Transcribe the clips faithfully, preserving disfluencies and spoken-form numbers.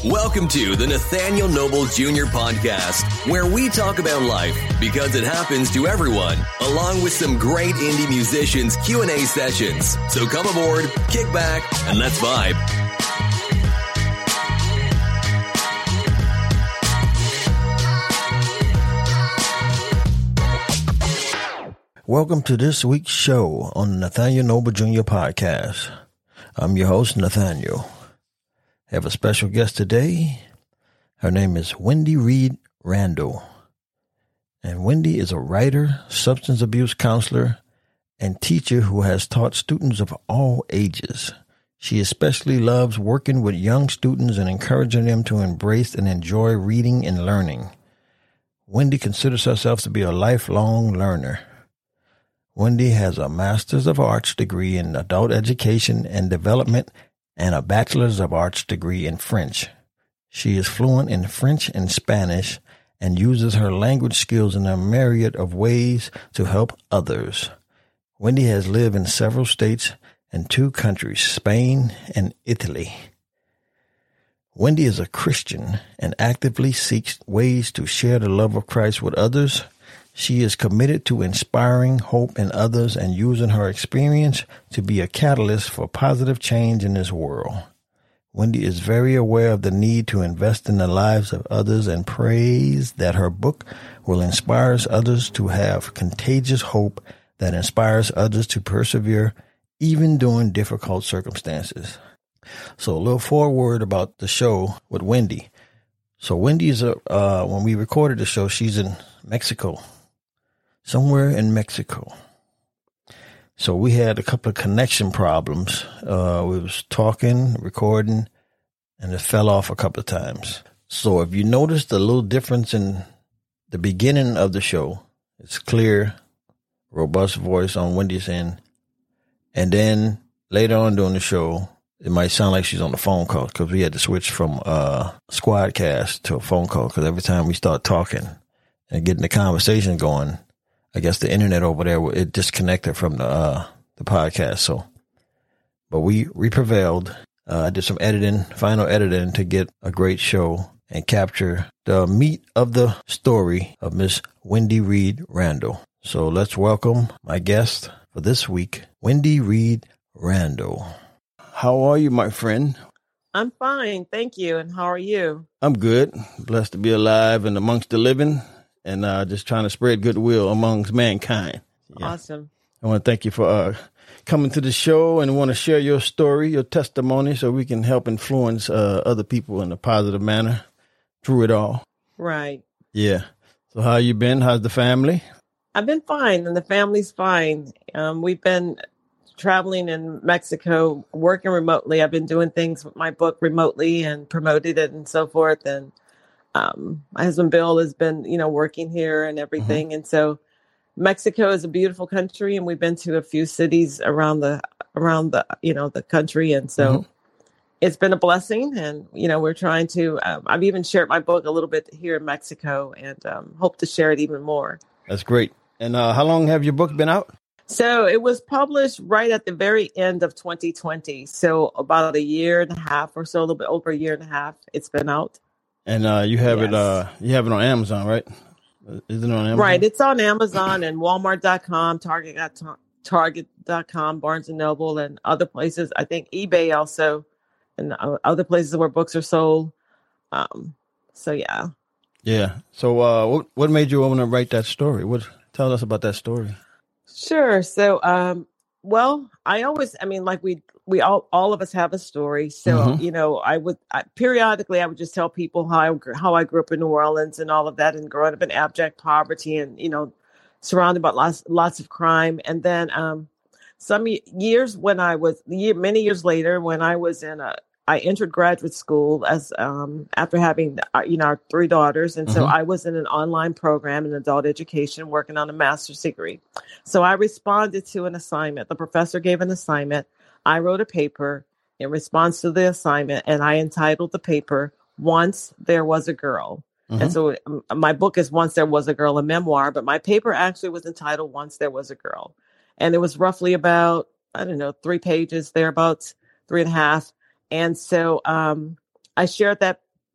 Welcome to the Nathaniel Noble Junior Podcast, where we talk about life because it happens to everyone, along with some great indie musicians' Q and A sessions. So come aboard, kick back, and let's vibe. Welcome to this week's show on the Nathaniel Noble Junior Podcast. I'm your host, Nathaniel. I have a special guest today. Her name is Wendy Reed Randall. And Wendy is a writer, substance abuse counselor, and teacher who has taught students of all ages. She especially loves working with young students and encouraging them to embrace and enjoy reading and learning. Wendy considers herself to be a lifelong learner. Wendy has a Master's of Arts degree in Adult Education and Development and a Bachelor's of Arts degree in French. She is fluent in French and Spanish and uses her language skills in a myriad of ways to help others. Wendy has lived in several states and two countries, Spain and Italy. Wendy is a Christian and actively seeks ways to share the love of Christ with others. She is committed to inspiring hope in others and using her experience to be a catalyst for positive change in this world. Wendy is very aware of the need to invest in the lives of others and prays that her book will inspire others to have contagious hope that inspires others to persevere even during difficult circumstances. So a little foreword about the show with Wendy. So Wendy is, a, uh, when we recorded the show, she's in Mexico. Somewhere in Mexico. So we had a couple of connection problems. Uh, we was talking, recording, and it fell off a couple of times. So if you noticed a little difference in the beginning of the show, it's clear, robust voice on Wendy's end. And then later on during the show, it might sound like she's on the phone call because we had to switch from uh Squadcast to a phone call because every time we start talking and getting the conversation going, I guess the internet over there, it disconnected from the uh, the podcast. So, but we, we prevailed. Uh, I did some editing, final editing to get a great show and capture the meat of the story of Miss Wendy Reed Randall. So let's welcome my guest for this week, Wendy Reed Randall. How are you, my friend? I'm fine. Thank you. And how are you? I'm good. Blessed to be alive and amongst the living. And uh, just trying to spread goodwill amongst mankind. Yeah. Awesome. I want to thank you for uh, coming to the show and want to share your story, your testimony, so we can help influence uh, other people in a positive manner through it all. Right. Yeah. So how you been? How's the family? I've been fine, and the family's fine. Um, we've been traveling in Mexico, working remotely. I've been doing things with my book remotely and promoted it and so forth. And Um, my husband, Bill, has been, you know, working here and everything. Mm-hmm. And so Mexico is a beautiful country, and we've been to a few cities around the, around the, you know, the country. And so mm-hmm. it's been a blessing, and, you know, we're trying to, um, I've even shared my book a little bit here in Mexico and, um, hope to share it even more. That's great. And, uh, how long have your book been out? So it was published right at the very end of twenty twenty. So about a year and a half or so, a little bit over a year and a half, it's been out. And uh, you have yes. it. Uh, you have it on Amazon, right? Is it on Amazon? Right. It's on Amazon and Walmart dot com, Target Target dot com, Barnes and Noble, and other places. I think eBay also, and other places where books are sold. Um. So yeah. Yeah. So, uh, what what made you want to write that story? What tell us about that story? Sure. So, um, well, I always, I mean, like we. We all, all of us have a story. So, mm-hmm. you know, I would I, periodically, I would just tell people how I, how I grew up in New Orleans and all of that, and growing up in abject poverty and, you know, surrounded by lots, lots of crime. And then um, some years when I was, year, many years later, when I was in a, I entered graduate school as um, after having, uh, you know, our three daughters. And mm-hmm. so I was in an online program in adult education working on a master's degree. So I responded to an assignment. The professor gave an assignment. I wrote a paper in response to the assignment, and I entitled the paper, Once There Was a Girl. Mm-hmm. And so um, my book is Once There Was a Girl, a memoir, but my paper actually was entitled Once There Was a Girl. And it was roughly about, I don't know, three pages, thereabouts, three and a half. And so um, I shared that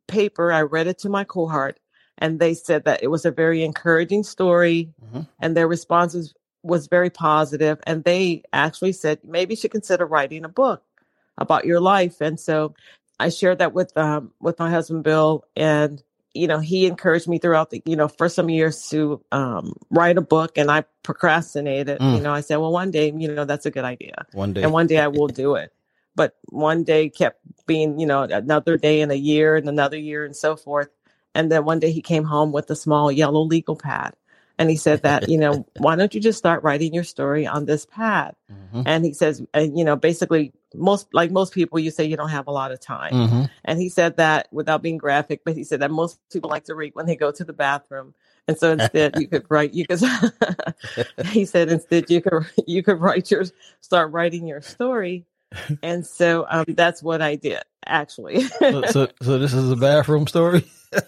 paper. I read it to my cohort, and they said that it was a very encouraging story, mm-hmm. and their responses was very positive. And they actually said, maybe you should consider writing a book about your life. And so I shared that with um, with my husband, Bill, and you know, he encouraged me throughout the, you know, for some years to um, write a book, and I procrastinated. Mm. You know, I said, well, one day, you know, that's a good idea. One day. And one day I will do it. But one day kept being, you know, another day and a year and another year and so forth. And then one day he came home with a small yellow legal pad. And he said that, you know, why don't you just start writing your story on this pad? Mm-hmm. And he says, and, you know, basically most, like most people, you say you don't have a lot of time. Mm-hmm. And he said that without being graphic, but he said that most people like to read when they go to the bathroom. And so instead you could write, you could, he said, instead you could, you could write your, start writing your story. And so um, that's what I did, actually. so, so, so this is a bathroom story?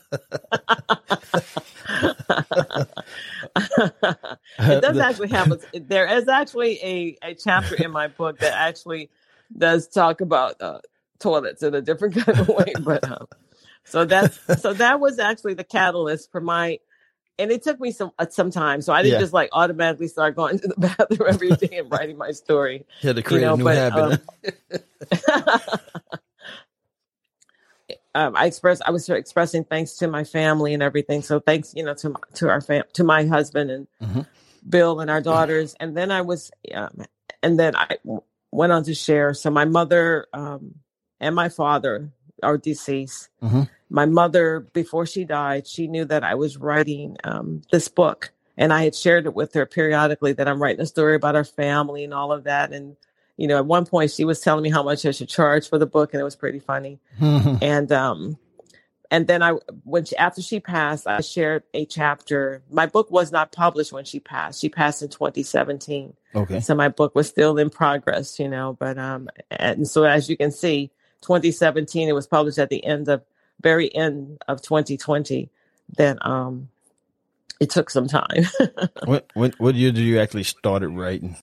It does actually have, a, there is actually a, a chapter in my book that actually does talk about uh, toilets in a different kind of way. But um, so that's, so that was actually the catalyst for my, and it took me some, uh, some time. So I didn't yeah. just like automatically start going to the bathroom every day and writing my story. You had to create you know, a new but, habit. Um, Um, I expressed, I was expressing thanks to my family and everything. So thanks, you know, to my, to our fam, to my husband and mm-hmm. Bill and our daughters. And then I was, um, and then I went on to share. So my mother um, and my father are deceased. Mm-hmm. My mother, before she died, she knew that I was writing um, this book, and I had shared it with her periodically that I'm writing a story about our family and all of that. And you know, at one point she was telling me how much I should charge for the book, and it was pretty funny. and um, and then I, when she, after she passed, I shared a chapter. My book was not published when she passed. She passed in twenty seventeen. Okay. So my book was still in progress, you know. But um, and so as you can see, twenty seventeen, it was published at the end of very end of twenty twenty. Then um, it took some time. what what what year did you actually started writing?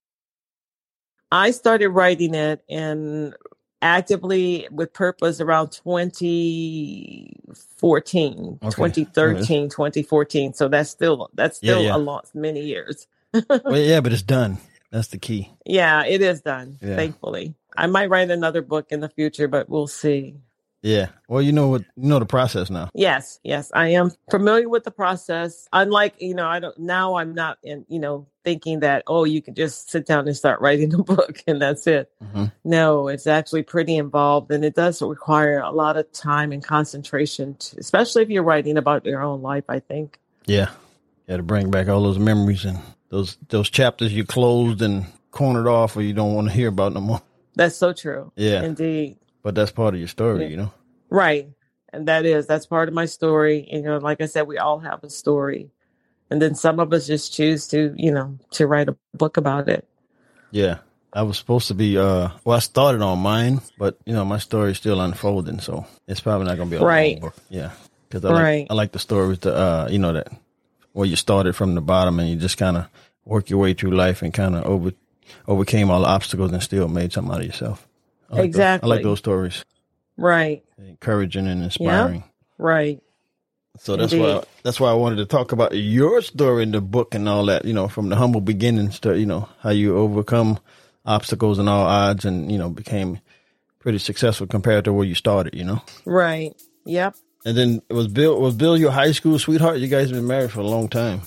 I started writing it in actively with purpose around twenty fourteen, okay. twenty thirteen, right. twenty fourteen. So that's still, that's still yeah, yeah. a lot, many years. Well, yeah, but it's done. That's the key. Yeah, it is done. Yeah. Thankfully. I might write another book in the future, but we'll see. Yeah. Well, you know what, you know the process now. Yes. Yes. I am familiar with the process. Unlike, you know, I don't, now I'm not in, you know, thinking that, oh, you can just sit down and start writing a book and that's it. Mm-hmm. No, it's actually pretty involved, and it does require a lot of time and concentration, to, especially if you're writing about your own life, I think. Yeah. You got to bring back all those memories and those, those chapters you closed and cornered off or you don't want to hear about no more. That's so true. Yeah. Indeed. But that's part of your story, yeah. you know? Right. And that is, that's part of my story. And, you know, like I said, we all have a story. And then some of us just choose to, you know, to write a book about it. Yeah. I was supposed to be, uh, well, I started on mine, but, you know, my story is still unfolding. So it's probably not going to be a right. long book. Yeah. Because I, like, right. I like the stories, to, uh, you know, that where you started from the bottom and you just kind of work your way through life and kind of over, overcame all the obstacles and still made something out of yourself. I like exactly. Those, I like those stories. Right. Encouraging and inspiring. Yeah. Right. So that's Indeed. why that's why I wanted to talk about your story in the book and all that, you know, from the humble beginnings to, you know, how you overcome obstacles and all odds and, you know, became pretty successful compared to where you started, you know? Right. Yep. And then was Bill was Bill your high school sweetheart? You guys have been married for a long time.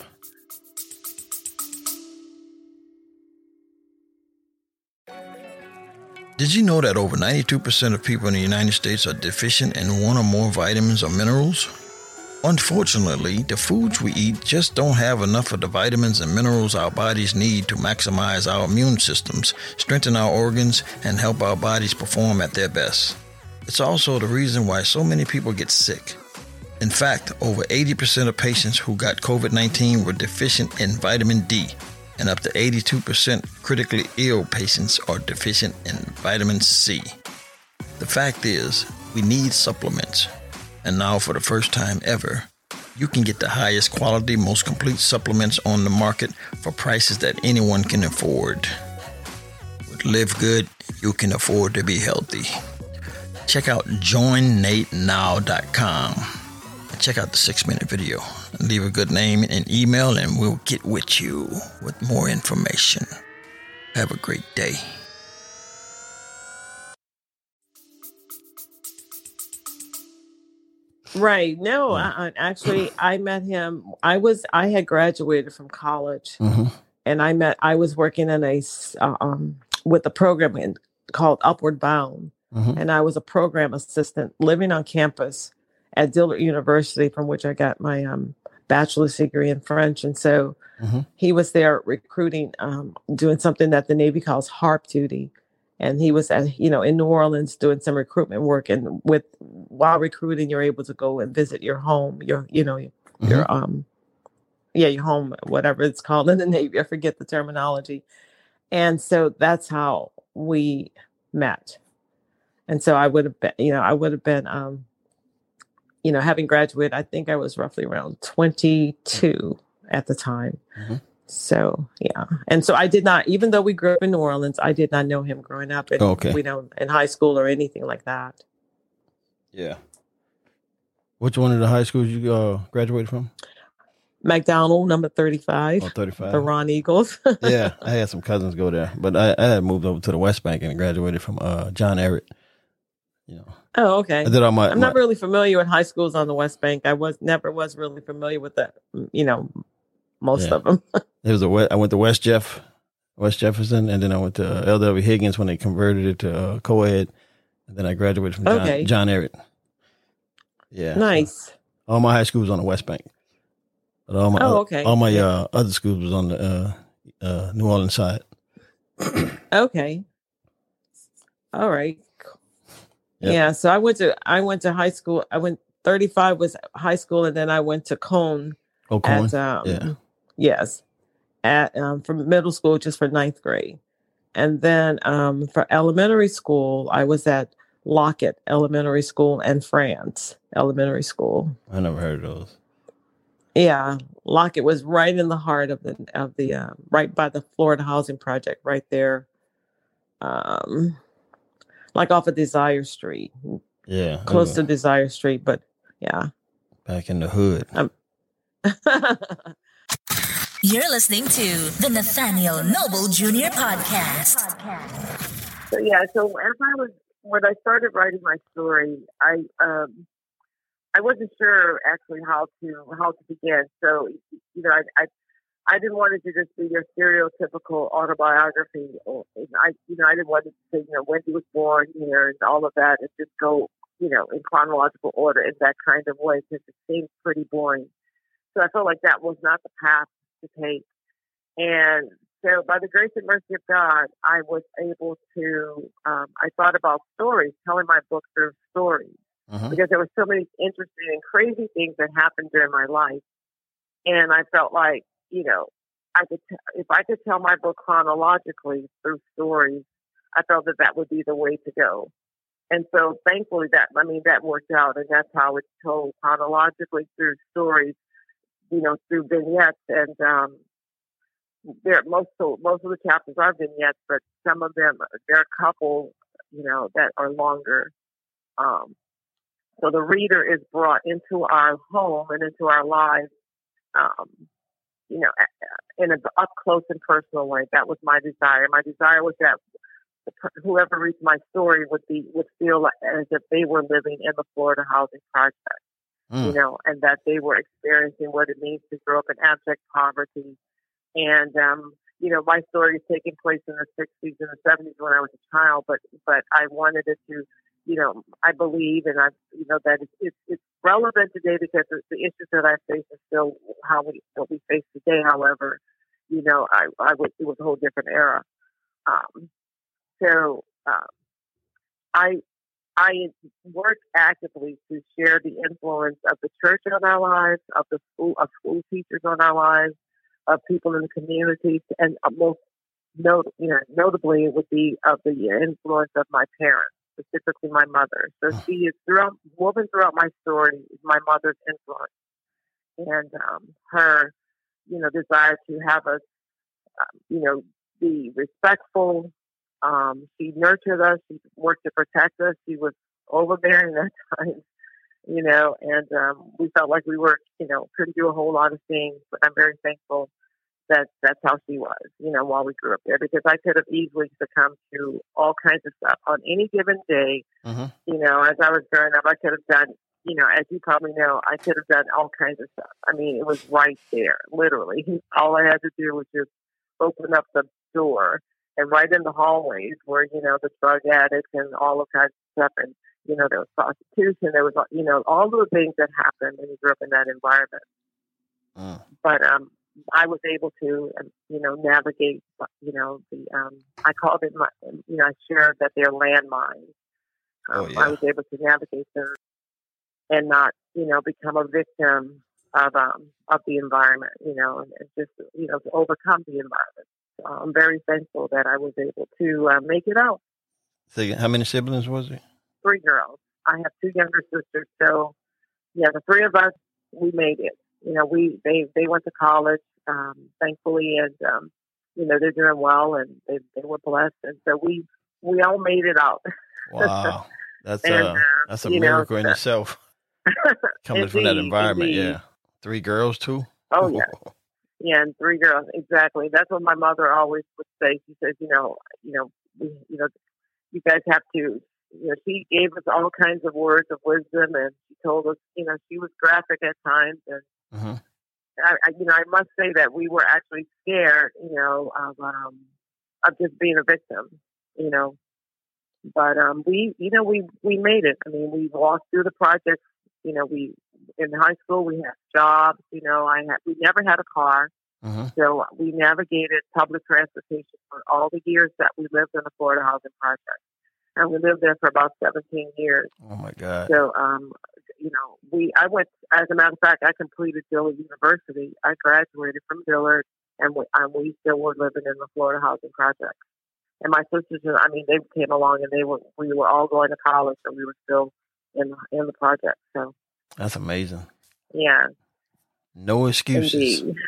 Did you know that over ninety-two percent of people in the United States are deficient in one or more vitamins or minerals? Unfortunately, the foods we eat just don't have enough of the vitamins and minerals our bodies need to maximize our immune systems, strengthen our organs, and help our bodies perform at their best. It's also the reason why so many people get sick. In fact, over eighty percent of patients who got covid nineteen were deficient in vitamin D. And up to eighty-two percent critically ill patients are deficient in vitamin C. The fact is, we need supplements. And now for the first time ever, you can get the highest quality, most complete supplements on the market for prices that anyone can afford. With Live Good, you can afford to be healthy. check out join nate now dot com. Check out the six-minute video. Leave a good name and email, and we'll get with you with more information. Have a great day. Right. No, I, I, actually, I met him. I was, I had graduated from college, mm-hmm. and I met, I was working in a, uh, um, with a program in, called Upward Bound. Mm-hmm. And I was a program assistant living on campus at Dillard University, from which I got my um, bachelor's degree in French. And so mm-hmm. he was there recruiting, um, doing something that the Navy calls HARP duty. And he was at, you know, in New Orleans doing some recruitment work. And with while recruiting, you're able to go and visit your home, your, you know, mm-hmm. your, um, yeah, your home, whatever it's called in the Navy. I forget the terminology. And so that's how we met. And so I would have been, you know, I would have been, um, you know, having graduated, I think I was roughly around twenty-two at the time. Mm-hmm. So, yeah. And so I did not, even though we grew up in New Orleans, I did not know him growing up in, okay. we know, in high school or anything like that. Yeah. Which one of the high schools you uh, graduated from? McDonald, number thirty-five. Oh, thirty-five. The Ron Eagles. Yeah, I had some cousins go there. But I, I had moved over to the West Bank and graduated from uh, John Ehret. You know. Oh, okay. I did all my, I'm my, not really familiar with high schools on the West Bank. I was never was really familiar with the, you know, most yeah. of them. It was a, I went to West Jeff, West Jefferson, and then I went to uh, L W Higgins when they converted it to uh, co-ed, and then I graduated from John, okay. John Ehret. Yeah, nice. So all my high school was on the West Bank, but all my oh, okay. all my uh, other schools was on the uh, uh, New Orleans side. Okay. All right. Yep. Yeah. So I went to I went to high school. I went thirty-five was high school, and then I went to Cone. Oh, Cone. At, um, yeah. Yes, at um, from middle school just for ninth grade, and then um, for elementary school I was at Lockett Elementary School and France Elementary School. I never heard of those. Yeah, Lockett was right in the heart of the of the uh, right by the Florida Housing Project, right there, um, like off of Desire Street. Yeah, close to Desire Street, but yeah, back in the hood. Um, You're listening to the Nathaniel Noble Junior Podcast. So yeah, so as I was when I started writing my story, I um I wasn't sure actually how to how to begin. So you know, I I, I didn't want it to just be your stereotypical autobiography. Or, I you know I didn't want it to say you know when he was born here and all of that, and just go you know in chronological order in that kind of way because it seems pretty boring. So I felt like that was not the path to take. And so by the grace and mercy of God, I was able to, um, I thought about stories, telling my book through stories, uh-huh. because there were so many interesting and crazy things that happened during my life. And I felt like, you know, I could, t- if I could tell my book chronologically through stories, I felt that that would be the way to go. And so thankfully that, I mean, that worked out, and that's how it's told chronologically through stories. You know, through vignettes, and um, there most of, most of the chapters are vignettes, but some of them there are a couple, you know, that are longer. Um, so the reader is brought into our home and into our lives, um, you know, in an up close and personal way. That was my desire. My desire was that whoever reads my story would be would feel as if they were living in the Florida Housing Project. Mm. You know, and that they were experiencing what it means to grow up in abject poverty. And, um, you know, my story is taking place in the sixties and the seventies when I was a child, but, but I wanted it to, you know, I believe, and I, you know, that it's, it's, it's relevant today because the, the issues that I face are still how we, what we face today. However, you know, I, I was, it was a whole different era. Um, so, uh, I, I work actively to share the influence of the church on our lives, of the school, of school teachers on our lives, of people in the community, and most not, you know, notably it would be of the influence of my parents, specifically my mother. So she is throughout, woven throughout my story is my mother's influence, and um, her, you know, desire to have us, um, you know, be respectful. Um, she nurtured us. She worked to protect us. She was overbearing at times, you know, and um, we felt like we were, you know, couldn't do a whole lot of things. But I'm very thankful that that's how she was, you know, while we grew up there, because I could have easily succumbed to all kinds of stuff on any given day. Mm-hmm. You know, as I was growing up, I could have done, you know, as you probably know, I could have done all kinds of stuff. I mean, it was right there, literally. All I had to do was just open up the door, and right in the hallways were, you know, the drug addicts and all of kinds of stuff. And, you know, there was prostitution. There was, you know, all the things that happened when you grew up in that environment. Mm. But um, I was able to, um, you know, navigate, you know, the, um, I called it, my, you know, I shared that they're landmines. Um, Oh, yeah. I was able to navigate them and not, you know, become a victim of um, of the environment, you know, and, and just, you know, to overcome the environment. So I'm very thankful that I was able to uh, make it out. So how many siblings was it? Three girls. I have two younger sisters. So, yeah, the three of us, we made it. You know, we they, they went to college, um, thankfully, and, um, you know, they're doing well, and they, they were blessed. And so we we all made it out. Wow. That's, and, uh, uh, that's a you miracle know, in uh, itself. Coming from that indeed, environment, indeed. yeah. Three girls, too? Oh, yeah. Yeah, and three girls, exactly. That's what my mother always would say. She says, you know, you know, we, you know, you guys have to, you know, she gave us all kinds of words of wisdom, and she told us, you know, she was graphic at times, and Mm-hmm. I, I, you know, I must say that we were actually scared, you know, of um, of just being a victim, you know. But um, we, you know, we we made it. I mean, we walked through the projects. You know, we in high school we had jobs. You know, I had we never had a car, Mm-hmm. so we navigated public transportation for all the years that we lived in the Florida Housing Project, and we lived there for about seventeen years. Oh, my God. So, um, you know, we, I went, as a matter of fact, I completed Dillard University. I graduated from Dillard, and we, and we still were living in the Florida Housing Project. And my sisters, I mean, they came along, and they were, we were all going to college, and we were still in, in the project. So, That's amazing. yeah. No excuses. Indeed.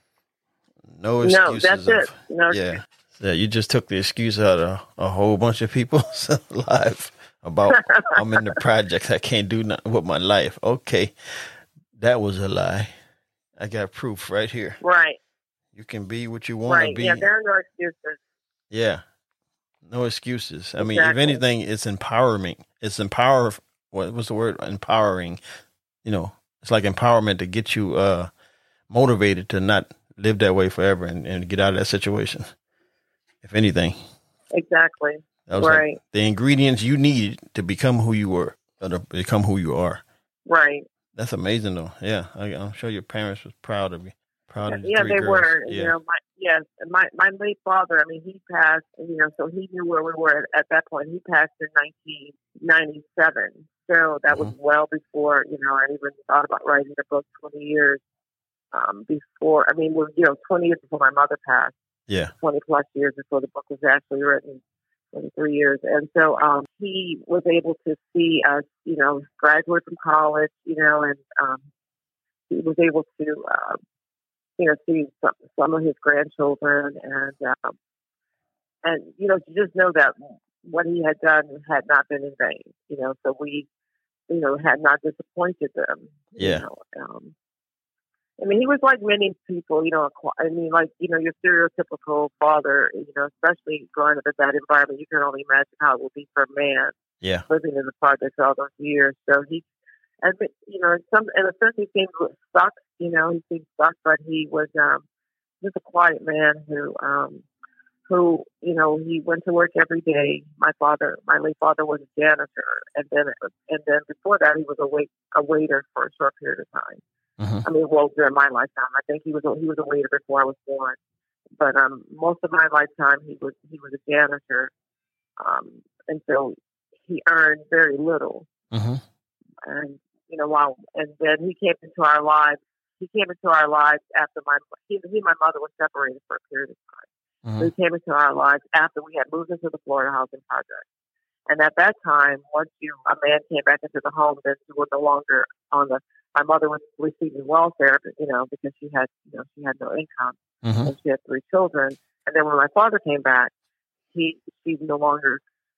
No No, excuses. that's of, it. No, Yeah. Yeah, you just took the excuse out of a whole bunch of people's life about I'm in the project. I can't do nothing with my life. Okay. That was a lie. I got proof right here. Right. You can be what you want Right. to be. Yeah, there are no excuses. Yeah. No excuses. I mean, if Exactly. anything, it's empowerment. It's empower. What was the word? Empowering. You know, it's like empowerment to get you uh, motivated to not live that way forever and, and get out of that situation. If anything, Exactly. that was Right. like the ingredients you needed to become who you were, or to become who you are. Right. That's amazing, though. Yeah, I, I'm sure your parents was proud of you. Proud of the Yeah, three they girls. were. Yeah. You know, my yes, my my late father. I mean, he passed. You know, so he knew where we were at, at that point. He passed in nineteen ninety-seven. So that was Mhm. well before, you know, I even thought about writing a book. Twenty years um, before. I mean, well, you know, twenty years before my mother passed. Yeah. Twenty plus years before the book was actually written. Twenty-three years, and so um, he was able to see us, you know, graduate from college, you know, and um, he was able to. Uh, you know, see some, some of his grandchildren, and um, and you know, to just know that what he had done had not been in vain. You know, so we, you know, had not disappointed them. Yeah. You know, um, I mean, he was like many people. You know, I mean, like you know, your stereotypical father. You know, especially growing up in that environment, you can only imagine how it would be for a man Yeah. living in the projects all those years. So he. I think, you know, in some, in a sense, he seemed stuck. You know, he seemed stuck, but he was um, just a quiet man who, um, who, you know, he went to work every day. My father, my late father, was a janitor, and then, and then before that, he was a wait, a waiter for a short period of time. Mm-hmm. I mean, well, during my lifetime, I think he was, a, he was a waiter before I was born. But um, most of my lifetime, he was, he was a janitor, um, and so he earned very little. Mm-hmm. And you know, while and then he came into our lives. He came into our lives after my he, he and my mother were separated for a period of time. Mm-hmm. So he came into our lives after we had moved into the Florida Housing Project. And at that time, once you a man came back into the home, then you were no longer on the. My mother was receiving welfare, you know, because she had you know she had no income, Mm-hmm. and she had three children. And then when my father came back, he she no longer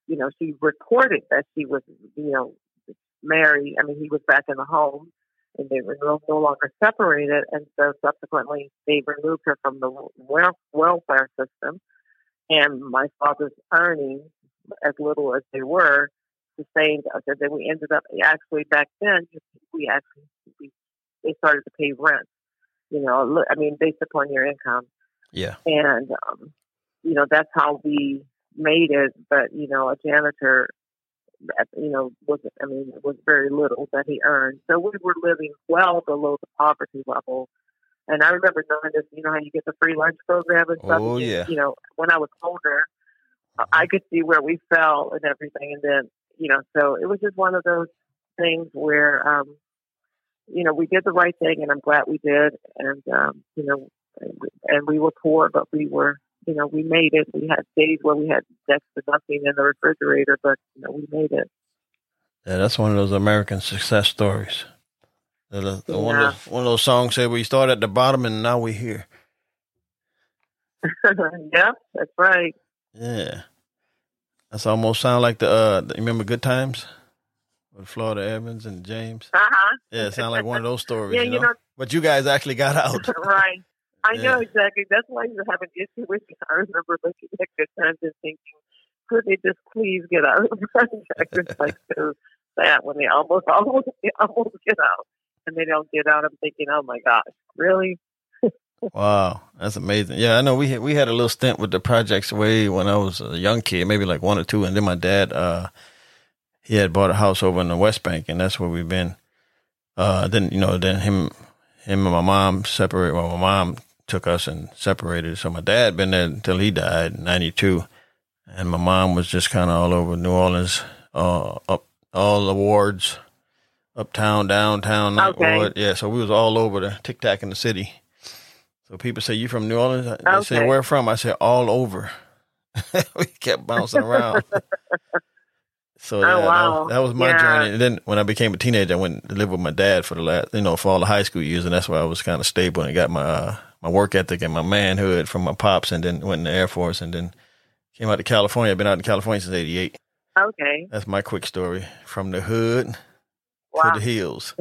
you know, she reported that she was, you know, married. I mean, he was back in the home, and they were no, no longer separated. And so subsequently, they removed her from the wel- welfare system. And my father's earnings, as little as they were, sustained us. And then we ended up actually back then, we actually we, they started to pay rent. You know, I mean, based upon your income. Yeah. And um, you know, that's how we made it. But you know, a janitor, you know, was I mean, it was very little that he earned. So we were living well below the poverty level. And I remember knowing this, you know, how you get the free lunch program and stuff. Oh, and, yeah. You know, when I was older, I could see where we fell and everything. And then, you know, so it was just one of those things where, um, you know, we did the right thing, and I'm glad we did. And, um, you know, and we were poor, but we were, you know, we made it. We had days where we had next to nothing in the refrigerator, but, you know, we made it. Yeah, that's one of those American success stories. The, the, the Yeah. one, of those, one of those songs said we started at the bottom and now we're here. Yep, that's right. Yeah. That's almost sound like the, uh, the, you remember Good Times? With Florida Evans and James? Uh-huh. Yeah, it sounded like one of those stories, Yeah, you know? you know- But you guys actually got out. Right. I Yeah. know exactly. That's why you have an issue with it. I remember looking at Good Times and thinking, could they just please get out of the project? It's like so sad when they almost, almost, they almost get out. And they don't get out. I'm thinking, oh my gosh, really? Wow, that's amazing. Yeah, I know we had, we had a little stint with the projects way when I was a young kid, maybe like one or two. And then my dad, uh, he had bought a house over in the West Bank, and that's where we've been. Uh, then, you know, then him, him and my mom separated. Well, my mom took us and separated. So my dad been there until he died in ninety-two. And my mom was just kind of all over New Orleans, uh, up all the wards, uptown, downtown, Ninth Okay. Ward. Yeah, so we was all over the tic-tac in the city. So people say, you from New Orleans? They Okay. say, where from? I said, all over. We kept bouncing around. So yeah, Oh, that, wow. was, that was my Yeah. journey. And then when I became a teenager, I went to live with my dad for the last, you know, for all the high school years. And that's where I was kind of stable and got my uh, my work ethic and my manhood from my pops, and then went in the Air Force, and then came out to California. I've been out in California since eighty-eight. Okay. That's my quick story. From the hood Wow. to the hills.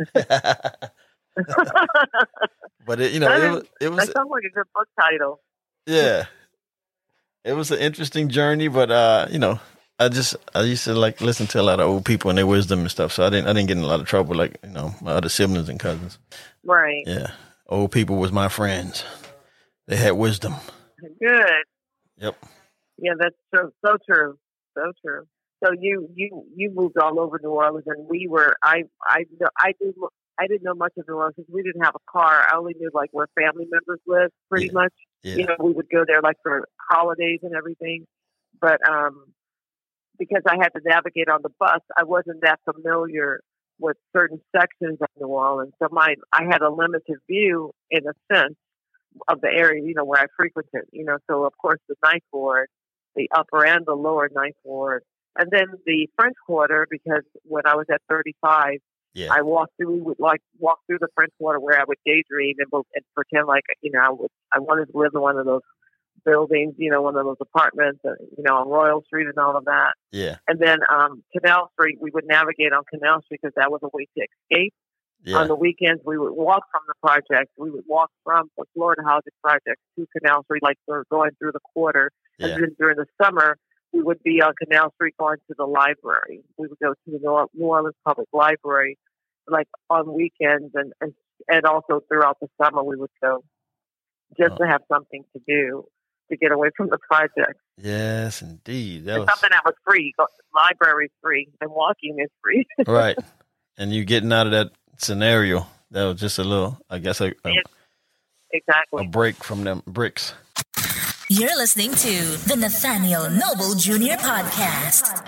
But, it, you know, That it is- was, it was That sounds like a good book title. yeah. It was an interesting journey, but, uh, you know, I just, I used to like listen to a lot of old people and their wisdom and stuff. So I didn't, I didn't get in a lot of trouble like, you know, my other siblings and cousins. Right. Yeah. Old people was my friends. They had wisdom. Good. Yep. Yeah, that's so so true. So true. So you you you moved all over New Orleans, and we were I I I did I didn't know much of New Orleans because we didn't have a car. I only knew like where family members lived, pretty Yeah. much. Yeah. You know, we would go there like for holidays and everything. But um, because I had to navigate on the bus, I wasn't that familiar with certain sections of New Orleans. So my I had a limited view in a sense of the area, you know, where I frequented. You know, so of course the Ninth Ward, the upper and the lower Ninth Ward, and then the French Quarter. Because when I was at thirty-five, Yeah. I walked through. We would like walk through the French Quarter where I would daydream and, and pretend like you know I would. I wanted to live in one of those buildings, you know, one of those apartments, uh, you know, on Royal Street and all of that. Yeah. And then um, Canal Street, we would navigate on Canal Street because that was a way to escape. Yeah. On the weekends, we would walk from the project. We would walk from the Florida Housing Project to Canal Street, like we were going through the quarter. Yeah. And then during the summer, we would be on Canal Street going to the library. We would go to the New Orleans Public Library, like on weekends, and and, and also throughout the summer, we would go just Oh. to have something to do to get away from the project. Yes, indeed. That And was something that was free. Go- Library is free, and walking is free. right. And you getting out of that scenario, that was just a little, I guess, a, a, Exactly. a break from them bricks. You're listening to the Nathaniel Noble Junior Podcast.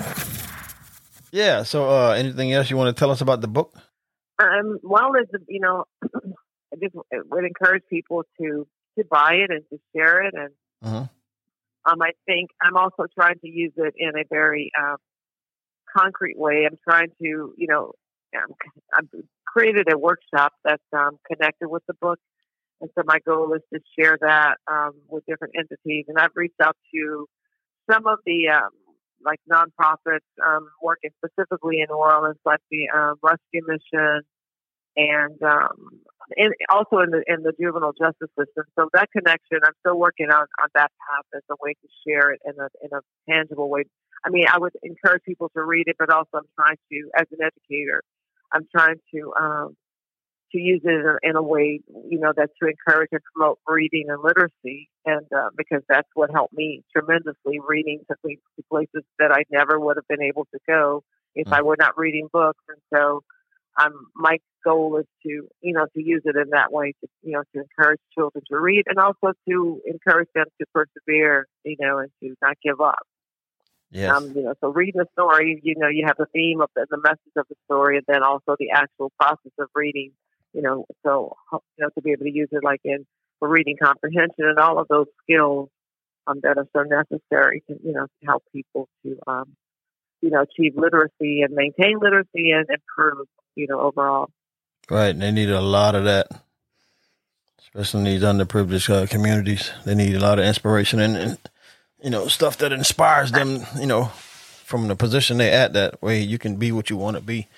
Yeah. So, uh, anything else you want to tell us about the book? Um, well, as you know, I just would encourage people to to buy it and to share it, and Uh-huh. um, I think I'm also trying to use it in a very um, concrete way. I'm trying to, you know, um, I've created a workshop that's um, connected with the book, and so my goal is to share that um, with different entities. And I've reached out to some of the um, like nonprofits um, working specifically in New Orleans, like the um, Rescue Mission, and um, in, also in the in the juvenile justice system. So that connection, I'm still working on, on that path as a way to share it in a in a tangible way. I mean, I would encourage people to read it, but also I'm trying to, as an educator, I'm trying to um, to use it in a, in a way, you know, that's to encourage and promote reading and literacy, and uh, because that's what helped me tremendously. Reading to places that I never would have been able to go if mm. I were not reading books, and so um, my goal is to, you know, to use it in that way, to, you know, to encourage children to read, and also to encourage them to persevere, you know, and to not give up. Yes. Um, you know, so reading a story, you know, you have the theme of the, the message of the story, and then also the actual process of reading, you know, so, you know, to be able to use it like in for reading comprehension and all of those skills um, that are so necessary to, you know, to help people to, um, you know, achieve literacy and maintain literacy and improve, you know, overall. Right. And they need a lot of that, especially in these underprivileged uh, communities. They need a lot of inspiration and, and you know, stuff that inspires them, you know, from the position they're at. That way you can be what you want to be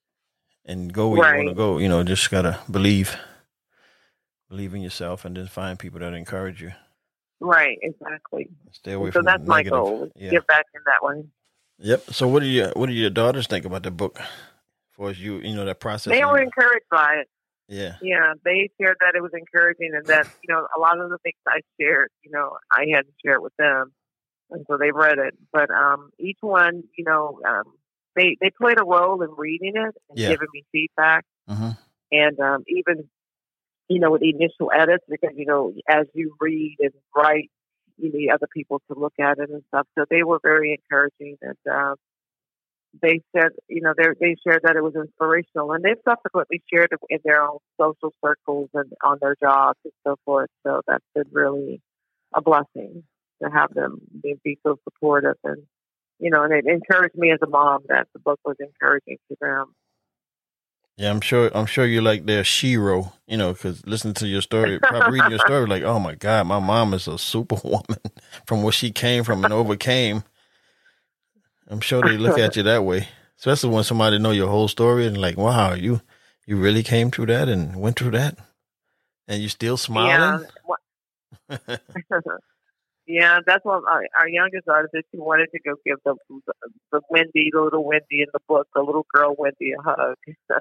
and go where right. you want to go. You know, just got to believe, believe in yourself, and then find people that encourage you. Right, exactly. Stay away so from that's the my negative. goal, Yeah. Give back in that way. Yep. So what do you, what do your daughters think about the book? For you, you know, that process? They were encouraged by it. Yeah. Yeah, they shared that it was encouraging, and that, you know, a lot of the things I shared, you know, I hadn't shared with them, and so they read it. But um, each one, you know, um, they they played a role in reading it and Yeah. giving me feedback, Mm-hmm. and um, even, you know, with the initial edits, because, you know, as you read and write, you need other people to look at it and stuff. So they were very encouraging, and um, they said, you know, they they shared that it was inspirational, and they've subsequently shared it in their own social circles and on their jobs and so forth. So that's been really a blessing to have them be, be so supportive, and, you know, and it encouraged me as a mom that the book was encouraging to them. Yeah, I'm sure. I'm sure you're like their shero, you know, because listening to your story, probably reading your story, like, oh my God, my mom is a superwoman from where she came from and overcame. I'm sure they look at you that way, especially when somebody know your whole story and like, wow, you you really came through that and went through that, and you still smiling. Yeah, yeah, that's what our, our youngest daughter said. She wanted to go give the the Wendy, the little Wendy in the book, the little girl Wendy, a hug.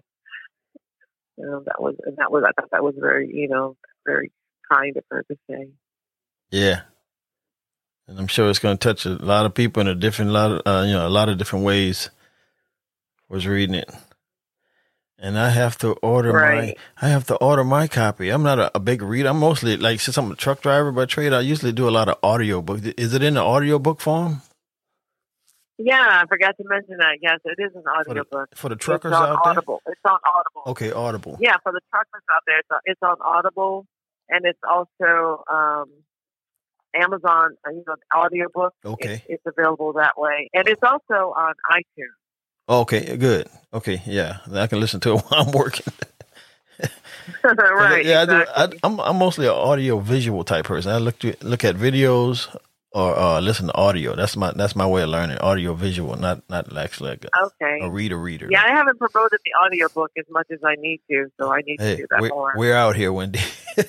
You know, that was and that was I thought that was very, you know, very kind of her to say. Yeah. And I'm sure it's going to touch a lot of people in a different lot of, uh, you know, a lot of different ways. Was reading it, and I have to order right. my, I have to order my copy. I'm not a, a big reader. I'm mostly like, since I'm a truck driver by trade, I usually do a lot of audio books. Is it in the audio book form? Yeah, I forgot to mention that. Yes, it is an audio for the, book. For the truckers it's on out Audible. there? It's on Audible. Okay, Audible. Yeah, for the truckers out there, it's on, it's on Audible, and it's also um, Amazon, you know, audiobook. Okay. It's, it's available that way. And it's also on iTunes. Okay, good. Okay, yeah. I can listen to it while I'm working. Right. Yeah, exactly. I do. I, I'm, I'm mostly an audio visual type person. I look to, look at videos or uh, listen to audio. That's my that's my way of learning. Audio visual, not not actually like a, okay. a reader reader. Yeah, I haven't promoted the audiobook as much as I need to, so I need hey, to do that we're, more. We're out here, Wendy.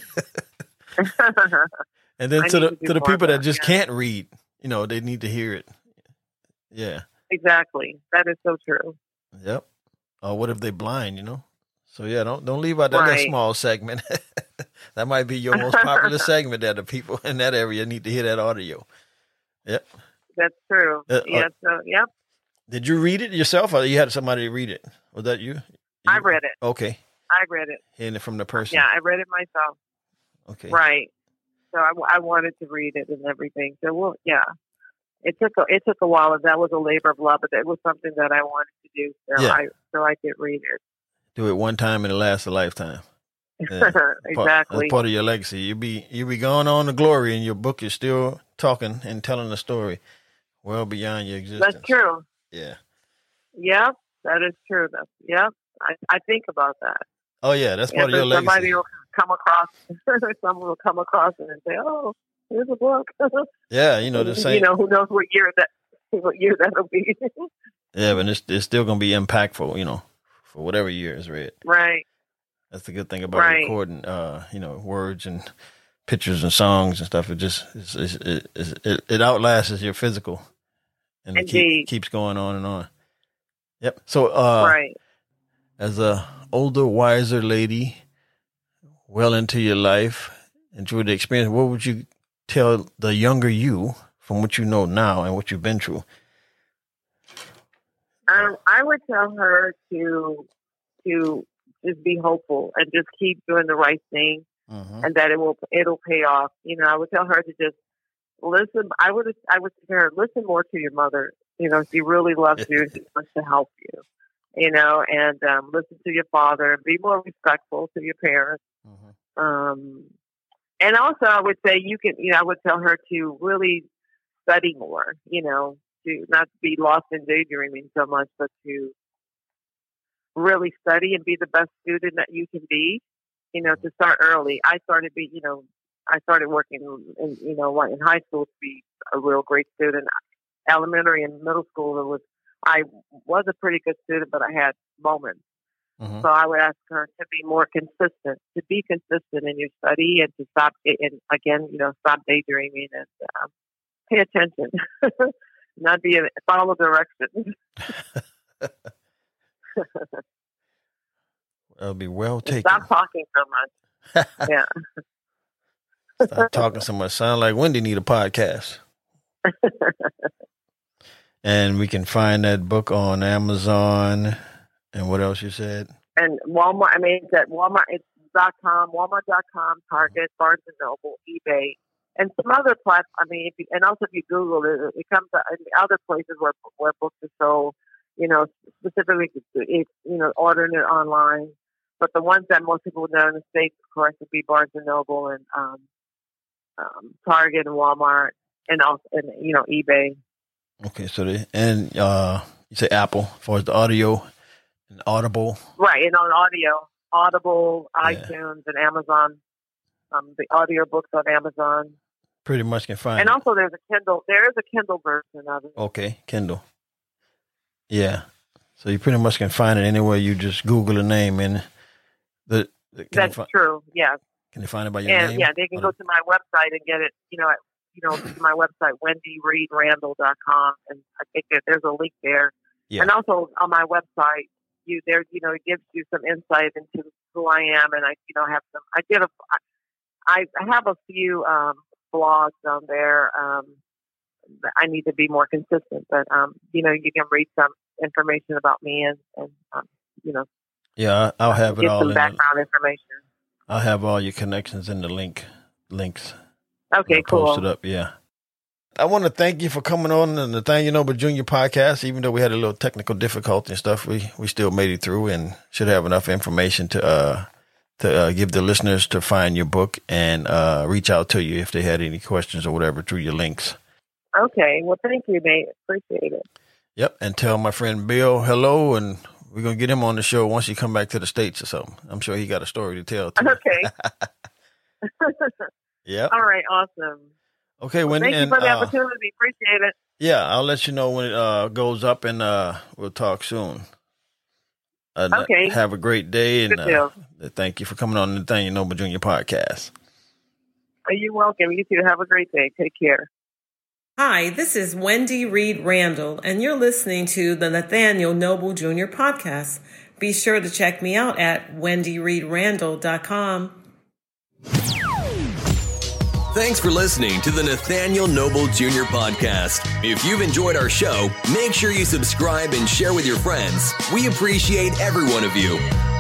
And then I to the to, to the people that, that just yeah. can't read, you know, they need to hear it. Yeah. Exactly. That is so true. Yep. Or what if they blind, you know? So yeah, don't don't leave out that right. little small segment. That might be your most popular segment that the people in that area need to hear that audio. Yep. That's true. Uh, yeah, uh, so yep. Did you read it yourself or you had somebody read it? Was that you? you? I read it. Okay. I read it. Hearing it from the person. Yeah, I read it myself. Okay. Right. So I, I wanted to read it and everything. So well, yeah. It took a, it took a while, and that was a labor of love, but it was something that I wanted to do. So yeah. I so I did read it. Do it one time and it lasts a lifetime. Yeah. Exactly. Part, that's part of your legacy. You be you be going on to glory, and your book is still talking and telling the story well beyond your existence. That's true. Yeah. Yep, that is true. That's yep. I, I think about that. Oh yeah, that's yeah, part of your legacy. Somebody will come across. Someone will come across it and say, "Oh, here's a book." Yeah, you know the same. You know, who knows what year that what year that'll be. Yeah, but it's, it's still going to be impactful, you know, for whatever year it's read. Right. That's the good thing about right. recording, uh, you know, words and pictures and songs and stuff. It just, it's, it's, it, it, it outlasts your physical. And it keep, keeps going on and on. Yep. So, uh, right. as a older, wiser lady, well into your life, enjoyed the experience, what would you tell the younger you from what you know now and what you've been through? Um, I would tell her to to just be hopeful and just keep doing the right thing, mm-hmm. and that it will it'll pay off. You know, I would tell her to just listen. I would I would tell her, listen more to your mother. You know, she really loves you and she wants to help you. You know, and um, listen to your father and be more respectful to your parents. Mm-hmm. Um, and also, I would say you can. You know, I would tell her to really study more. You know. To not be lost in daydreaming so much, but to really study and be the best student that you can be. You know, to start early. I started be, you know, I started working in, you know, in high school to be a real great student. Elementary and middle school, it was I was a pretty good student, but I had moments. Mm-hmm. So I would ask her to be more consistent, to be consistent in your study, and to stop. And again, you know, stop daydreaming and um, pay attention. Not be a follow directions. That'll be well taken. Stop talking so much. Yeah. Stop talking so much. Sound like Wendy need a podcast. And we can find that book on Amazon. And what else you said? And Walmart. I mean, it's at Walmart. It's dot com, Walmart dot com, Target, Barnes and Noble, eBay. And some other platforms, I mean, if you, and also if you Google it, it comes to other places where where books are sold, you know, specifically, if, you know, ordering it online. But the ones that most people know in the States, of course, would be Barnes and Noble and um, um, Target and Walmart and also, and, you know, eBay. Okay, so they, and uh, you say Apple as far as the audio and Audible. Right, and on audio, Audible, yeah. iTunes, and Amazon. Um, the audio books on Amazon. Pretty much can find and it. Also there's a Kindle. There is a Kindle version of it. Okay, Kindle. Yeah. So you pretty much can find it anywhere. You just Google a name and the. the That's fi- true. Yeah. Can you find it by your and, name? Yeah, they can go to my website and get it. You know, at, you know, to my website wendy reed randall dot com, and I think that there's a link there. Yeah. And also on my website, you there, you know, it gives you some insight into who I am, and I, you know, have some. I did a. I, I have a few um, blogs on there. Um, I need to be more consistent, but um, you know, you can read some information about me and, and um, you know, yeah, I'll have it get all some in background the, information. I'll have all your connections in the link links. Okay, cool. Post it up, yeah. I want to thank you for coming on the Nathaniel Noble Junior podcast. Even though we had a little technical difficulty and stuff, we we still made it through and should have enough information to uh to uh, give the listeners to find your book and uh reach out to you if they had any questions or whatever through your links. Okay, well, thank you, Nate. Appreciate it. Yep, and tell my friend Bill hello, and we're gonna get him on the show once he come back to the States or something. I'm sure he got a story to tell too. Okay. Yeah. All right. Awesome. Okay. Well, when thank and, you for the uh, opportunity. Appreciate it. Yeah, I'll let you know when it uh, goes up, and uh, we'll talk soon. Uh, okay. Have a great day, and Good deal. Uh, thank you for coming on the Nathaniel Noble Junior podcast. You're welcome. You too. Have a great day. Take care. Hi, this is Wendy Reed Randall, and you're listening to the Nathaniel Noble Junior podcast. Be sure to check me out at wendy reed randall dot com. Thanks for listening to the Nathaniel Noble Junior podcast. If you've enjoyed our show, make sure you subscribe and share with your friends. We appreciate every one of you.